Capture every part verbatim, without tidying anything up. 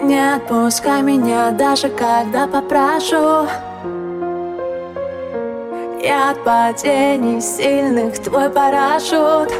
Не отпускай меня, даже когда попрошу. Я от падений сильных твой парашют.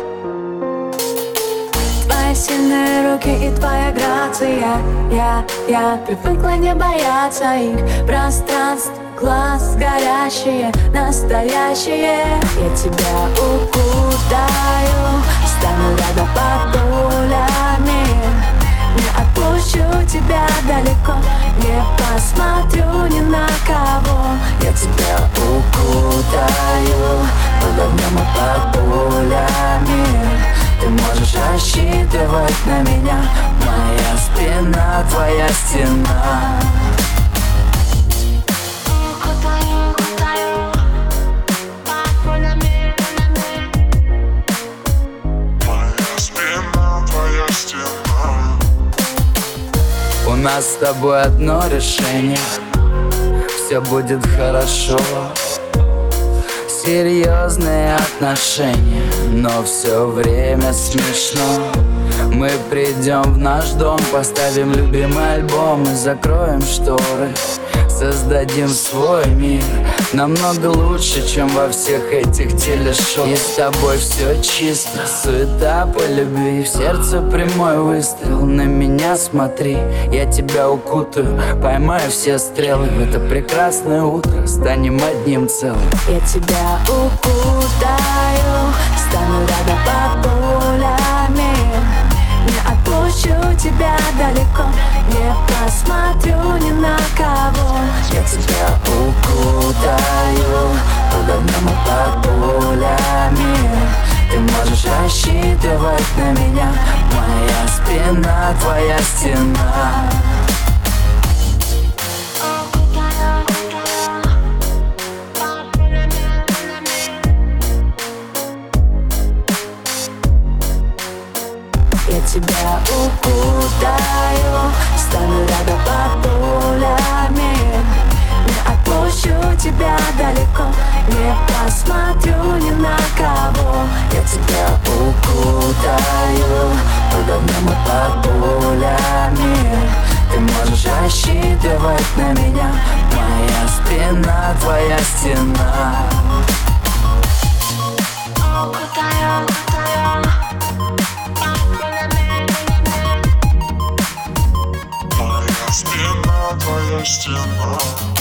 Твои сильные руки и твоя грация. Я, я привыкла не бояться их. Пространств, глаз горящие, настоящие. Я тебя укутаю, стану рядом под пулями. Не отпущу тебя далеко, не посмотрю ни на кого. Я тебя укутаю под огнем и под пулями. Ты можешь рассчитывать на меня, моя спина, твоя стена. У нас с тобой одно решение, все будет хорошо. Серьезные отношения, но все время смешно. Мы придем в наш дом, поставим любимый альбом и закроем шторы. Создадим свой мир, намного лучше, чем во всех этих телешоу. И с тобой все чисто, суета по любви. В сердце прямой выстрел, на меня смотри. Я тебя укутаю, поймаю все стрелы. В это прекрасное утро станем одним целым. Я тебя укутаю, стану рядом под пулями. Не отпущу тебя далеко, не посмотрю ни на кого. Я тебя укутаю под огнем и под пулями. Ты можешь рассчитывать на меня, моя спина, твоя стена. Я тебя укутаю, стану рядом под пулями. Не отпущу тебя далеко, не посмотрю ни на кого. Я тебя укутаю под огнем и под пулями. Ты можешь рассчитывать на меня, моя спина, твоя стена. Укутаю, укутаю. Спина, твоя стена.